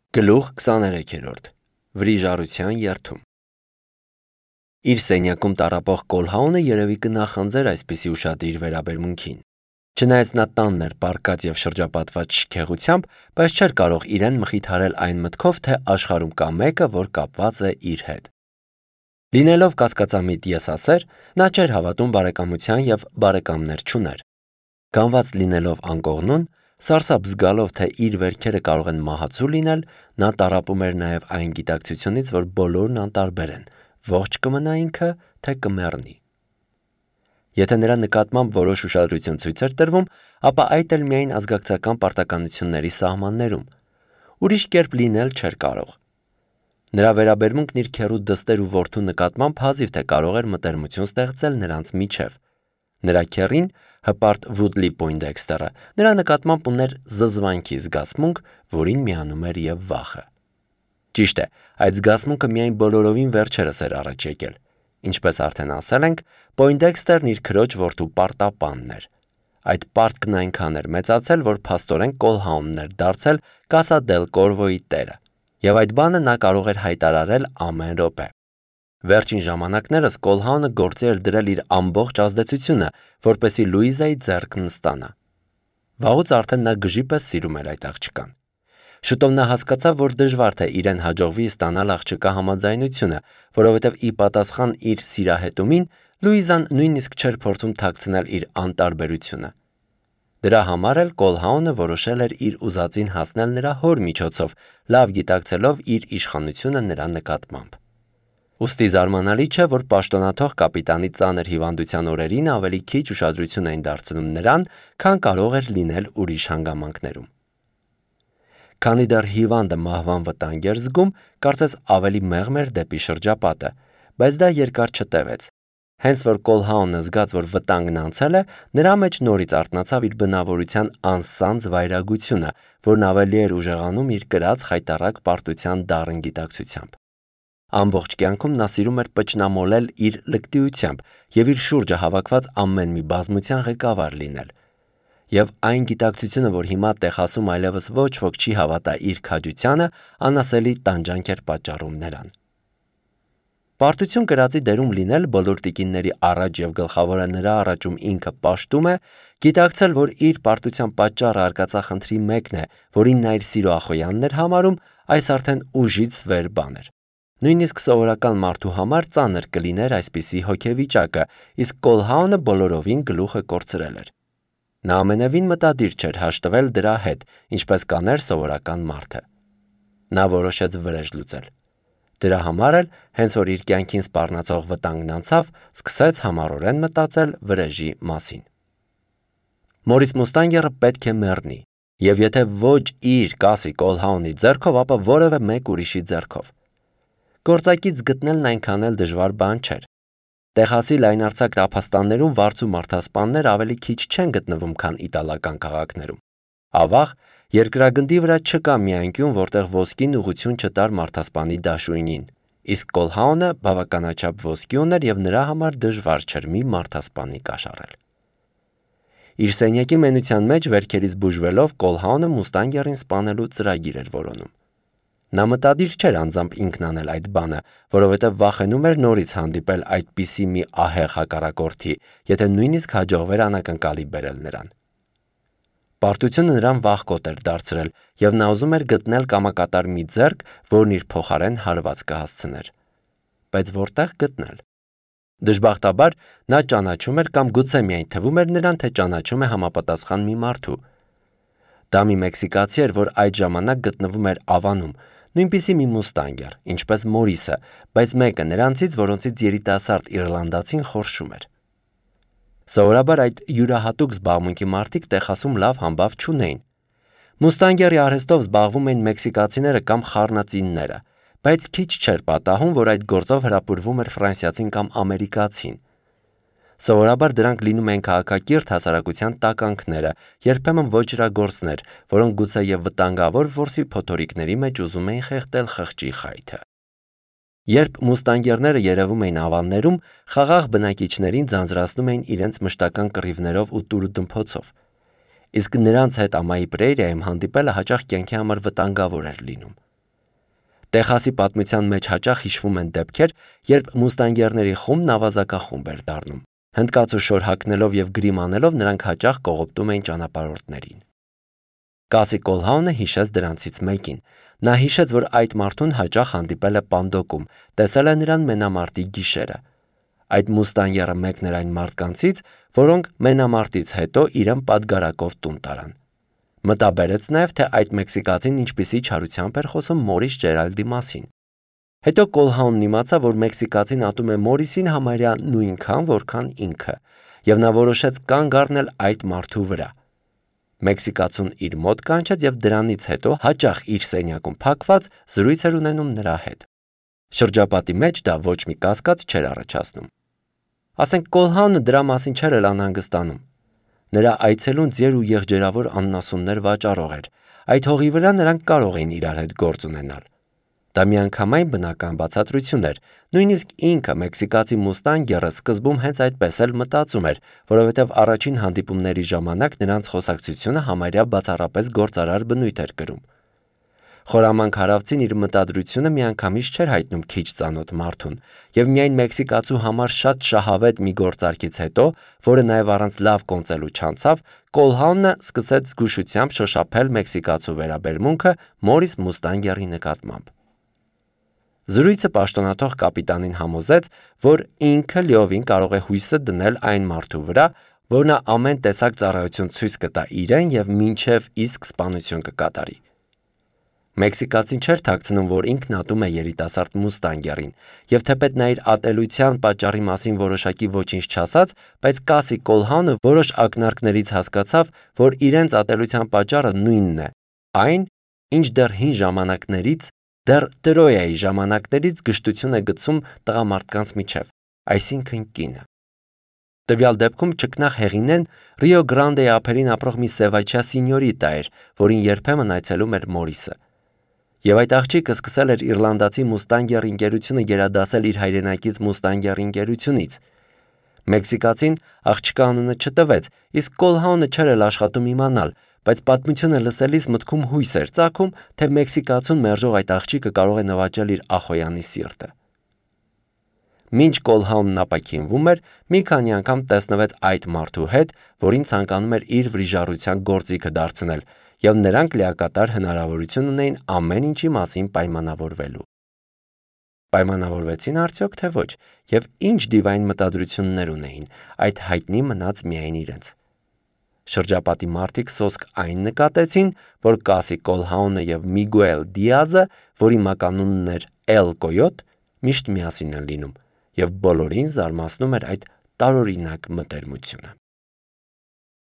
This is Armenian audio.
Գլուխ 23-րդ Վրիժառության երթում Իր սենյակում տառապող Կոլհաունը երևի կնախանձեր այսպիսի ուշադիր վերաբերմունքին։ Չնայած նա տանն էր պառկած և շրջապատված շքեղությամբ, բայց չէր կարող իրեն մխիթարել այն մտքով, թե աշխարհում կա մեկը, որ կապված է իր հետ։ Լինելով կասկածամիտ եսասեր, նա չէր հավատում բարեկամության և բարեկամներ չուներ։ Գանված լինելով անկողնուն, սարսափ զգալով, թե իր վերքերը կարող են մահացու լինել, նա տառապում էր նաև այն գիտակցությունից, որ բոլորն անտարբեր են, ողջ կմնա ինքը, թե կմեռնի։ Եթե նրա նկատմամբ որոշ ուշադրություն ցույց էր տրվում, ապա այդ էլ միայն ազգակցական պարտականությունների սահմաններում։ Ուրիշ կերպ լինել չէր կարող։ Նրա վերաբերմունքն իր քեռու դստեր ու որդու նկատմամբ հազիվ թե կարող էր մտերմություն ստեղծել նրանց միջև։ Նրա քեռին, հպարտ Վուդլի Պոյնդեքստերը, նրա նկատմամբ ուներ զզվանքի զգացմունք, որին միանում էր և վախը։ Ճիշտ է, այդ զգացմունքը միայն բոլորովին վերջերս էր առաջ եկել։ Ինչպես արդեն ասել ենք, Պոյնդեքստերն իր քրոջ որդու պարտապանն էր։ Այդ պարտքն այնքան էր մեծացել, որ փաստորեն Կոլհաունն էր դարձել Կասա դել Կորվոյի տերը, և այդ բանը նա կարող էր հայտարարել ամեն րոպե։ Վերջին ժամանակներս Կոլհաունը գործի էր դրել իր ամբողջ ազդեցությունը, որպեսզի Լուիզայի ձեռքն ստանա։ Վաղուց արդեն նա գժի պես սիրում էր այդ աղջկան։ Շուտով նա հասկացավ, որ դժվար թե իրեն հաջողվի ստանալ աղջկա համաձայնությունը, որովհետև ի պատասխան իր սիրահետումին Լուիզան նույնիսկ չէր փորձում թաքցնել իր անտարբերությունը։ Դրա համար էլ Կոլհաունը որոշել էր իր ուզածին հասնել նրա հոր միջոցով, լավ գիտակցելով իր իշխանությունը նրա նկատմամբ։ Ուստի զարմանալի չէ, որ պաշտոնաթող կապիտանի ծանր հիվանդության օրերին ավելի քիչ ուշադրություն էին դարձնում նրան, քան կարող էր լինել ուրիշ հանգամանքներում։ Քանի դեռ հիվանդը մահվան վտանգ էր զգում, կարծես ավելի մեղմ էր դեպի շրջապատը, բայց դա երկար չտևեց։ Հենց որ Կոլհաունը զգաց, որ վտանգն անցել է, նրա մեջ նորից արթնացավ իր բնավորության անսանձ վայրագությունը, որն ավելի էր ուժեղանում իր կրած խայտառակ պարտության դառն գիտակցությամբ։ Ամբողջ կյանքում նա սիրում էր պճնամոլել իր լկտիությամբ և իր շուրջը հավաքված ամեն մի բազմության ղեկավար լինել։ Եվ այն գիտակցությունը, որ հիմա Տեխասում այլևս ոչ ոք չի հավատա իր քաջությանը, անասելի տանջանք էր պատճառում նրան։ Պարտություն կրածի դերում լինել բոլոր տիկինների առաջ և գլխավորը նրա առաջում ինքը պաշտում է, գիտակցել, որ իր պարտության պատճառը արկածախնդրի մեկն է, որին նա իր սիրո ախոյանն էր համարում, այս արդեն ուժից վեր բան էր։ Նույնիսկ սովորական մարդու համար ծանր կլիներ այսպիսի հոգեվիճակը, իսկ Կոլհաունը բոլորովին գլուխը կորցրել էր։ Նա ամենևին մտադիր չէր հաշտվել դրա հետ, ինչպես կաներ սովորական մարդը։ Նա որոշեց վրեժ լուծել։ Դրա համար էլ, հենց որ իր կյանքին սպառնացող վտանգն անցավ, սկսեց համառորեն մտածել վրեժի մասին։ Մորիս Մուստանգերը պետք է մեռնի, և եթե ոչ իր Կասի Կոլհաունի ձեռքով, ապա որևէ մեկ ուրիշի ձեռքով։ Գործակից գտնելն այնքան էլ դժվար բան չէր։ Տեխասի լայնարձակ տափաստաններում վարձու մարդասպաններ ավելի քիչ չեն գտնվում, քան իտալական քաղաքներում։ Ավաղ, երկրագնդի վրա չկա մի անկյուն, որտեղ ոսկին ուղղություն չտար մարդասպանի դաշույնին, իսկ Կոլհաունը բավականաչափ ոսկի ուներ և նրա համար դժվար չէր մի մարդասպանի կաշառել։ Իր սենյակի մենության մեջ վերքերից բուժվելով Կոլհաունը Մուստանգերին սպանելու ծրագիր էր որոնում։ Նա մտադիր չէր անձամբ ինքն անել այդ բանը, որովհետև վախենում էր նորից հանդիպել այդպիսի մի ահեղ հակառակորդի, եթե նույնիսկ հաջողվեր անակնկալի բերել նրան։ Պարտությունը նրան վախկոտ էր դարձրել, և նա ուզում էր գտնել կամակատար մի ձեռք, որն իր փոխարեն հարված կհասցներ։ Բայց որտեղ գտնել։ Դժբախտաբար նա ճանաչում էր կամ գուցե միայն թվում էր նրան, թե ճանաչում է համապատասխան մի մարդու։ Դա մի մեքսիկացի էր, որ այդ ժամանակ գտնվում էր Ավանում, նույնպիսի մի մուստանգեր, ինչպես Մորիսը, բայց մեկը նրանցից, որոնցից երիտասարդ իռլանդացին խորշում էր։ Սովորաբար այդ յուրահատուկ զբաղմունքի մարդիկ Տեխասում լավ համբավ չունեին։ Մուստանգերի արհեստով զբաղվում էին մեքսիկացիները կամ խառնածինները, բայց քիչ չէր պատահում, որ այդ գործով հրապուրվում էր ֆրանսիացին կամ ամերիկացին։ Սովորաբար դրանք լինում էին քաղաքակիրթ հասարակության տականքները, երբեմն ոճրագործներ, որոնք գուցե և վտանգավոր որսի փոթորիկների մեջ ուզում էին խեղդել խղճի խայթը։ Երբ մուստանգերները երևում էին ավաններում, խաղաղ բնակիչներին ձանձրացնում էին իրենց մշտական կռիվներով ու տուրդմփոցով։ Իսկ նրանց հետ ամայի պրերիայում հանդիպելը հաճախ կյանքի համար վտանգավոր էր լինում։ Տեխասի պատմության մեջ հաճախ հիշվում են դեպքեր, երբ մուստանգերների խումբն ավազակախումբ էր դառնում։ Հնդկացու շոր հագնելով եւ գրիմ անելով նրանք հաճախ կողոպտում էին ճանապարհորդներին։ Կասի Կոլհաունը հիշեց դրանցից մեկին։ Նա հիշեց, որ այդ մարդուն հաճախ հանդիպել է Պանդոկում, տեսել է նրան մենամարտի գիշերը։ Այդ մուստանգերը մեկն էր այն մարդկանցից, որոնք մենամարտից հետո իրեն պատգարակով տուն տարան։ Մտաբերեց նաև, թե այդ մեքսիկացին ինչպիսի չարությամբ էր խոսում Մորիս Ջերալդի մասին։ Հետո Կոլհաունն իմացավ, որ մեքսիկացին ատում է Մորիսին համարյա նույնքան, որքան ինքը, եւ նա որոշեց կանգ առնել այդ մարդու վրա։ Մեքսիկացուն իր մոտ կանչեց եւ դրանից հետո հաճախ իր սենյակում փակված զրույց էր ունենում նրա հետ։ Շրջապատի մեջ դա ոչ մի կասկած չէր առաջացնում։ Ասենք Կոլհաունը դրա մասին չէր էլ անհանգստանում։ Նրա այցելուն ձեր ու եղջերավոր աննասուններ վաճառող էր։ Այդ հողի վրա նրանք կարող էին իրար հետ գործ ունենալ։ Դա միանգամայն բնական բացատրություն էր։ Նույնիսկ ինքը մեքսիկացի մուստանգերը սկզբում հենց այդպես էլ մտածում էր, որովհետև առաջին հանդիպումների ժամանակ նրանց խոսակցությունը համարյա բացառապես գործարար բնույթ էր կրում։ Խորամանկ հարավցին իր մտադրությունը միանգամից չէր հայտնում քիչ ծանոթ մարդուն, եւ միայն մեքսիկացու համար շատ շահավետ մի գործարքից հետո, որը նաեւ առանց լավ կոնծելու չանցավ, Կոլհաունը սկսեց զգուշությամբ շոշափել մեքսիկացու վերաբերմունքը Մորիս Մուստանգերի նկատմամբ։ Զրույցը պաշտոնաթող կապիտանին համոզեց, որ ինքը լիովին կարող է հույսը դնել այն մարդու վրա, որ նա ամեն տեսակ ծառայություն ցույց կտա իրեն եւ մինչեւ իսկ սպանություն կկատարի։ Մեքսիկացին չէր թաքցնում, որ ինքն ատում է երիտասարդ մուստանգերին, եւ թեպետ նա իր ատելության պատճառի մասին որոշակի ոչինչ չասաց, բայց Կասի Կոլհաունը որոշ ակնարկներից հասկացավ, որ իրենց ատելության պատճառը նույնն է, այն, ինչ դեռ հին ժամանակներից, դեռ Տրոյայի ժամանակներից գժտություն է գցում տղամարդկանց միջև, այսինքն կինը։ Տվյալ դեպքում ճկնաղ հեղինեն Ռիո Գրանդեի ափերին ապրող մի սևաչյա սինյորիտա էր, որին երբեմն այցելում էր Մորիսը։ Եվ այդ աղջիկը սկսել էր իռլանդացի մուստանգեր ընկերությունը գերադասել իր հայրենակից մուստանգեր ընկերությունից։ Մեքսիկացին աղջկա անունը չտվեց, իսկ Կոլհաունը չէր էլ աշխատում իմանալ, բայց պատմությունը լսելիս մտքում հույս էր ծագում, թե մեքսիկացուն մերժող այդ աղջիկը կարող է նվաճել իր ախոյանի սիրտը։ Մինչ Կոլհաունն ապաքինվում էր, մի քանի անգամ տեսնվեց այդ մարդու հետ, որին ցանկանում էր իր վրիժառության գործիքը դարձնել, եւ նրանք լիակատար հնարավորություն ունեին ամեն ինչի մասին պայմանավորվելու։ Պայմանավորվեցին արդյոք թե ոչ, եւ ինչ դիվային մտադրություններ ունեին, այդ հայտնի մնաց միայն իրենց։ Շրջապատի մարդիկ սոսկ այն նկատեցին, որ Կասի Կոլհաունը եւ Միգուել Դիազը, որի մականունն էր Էլ Կոյոտ, միշտ միասին են լինում, եւ բոլորին զարմացնում էր այդ տարօրինակ մտերմությունը։